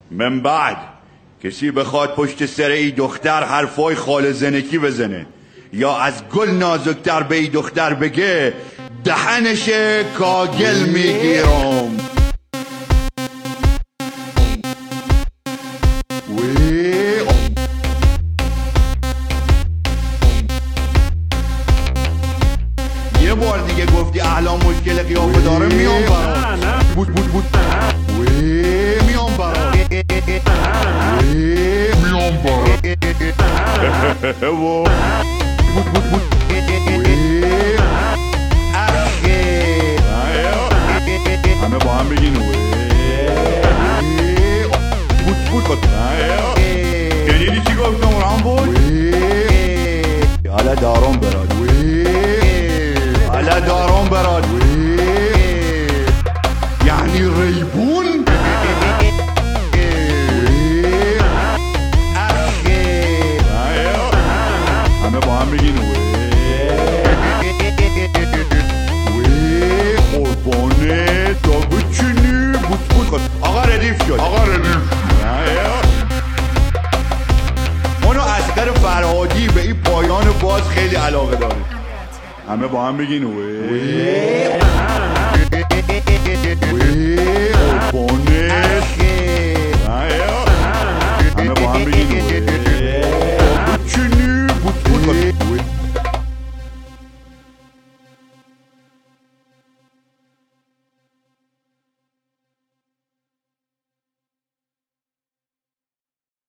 من بعد کسی بخواد پشت سر ای دختر حرفای خال زنکی بزنه یا از گل نازکتر به ای دختر بگه دهنش کاگل میگیرم. یه بار دیگه گفتی احلام مشکل قیافه داره میام برا بود میام برا میام برا همه با هم بگین بود شنیدی چی گفتم رام بود؟ حالا دارم براد حالا دارم براد یعنی ریبون همه با هم بگین قربانه تا بچینی بود آقا ردیف شد اونو اصغر فرهادی به این پایان باز خیلی علاقه داره. همه با هم بگین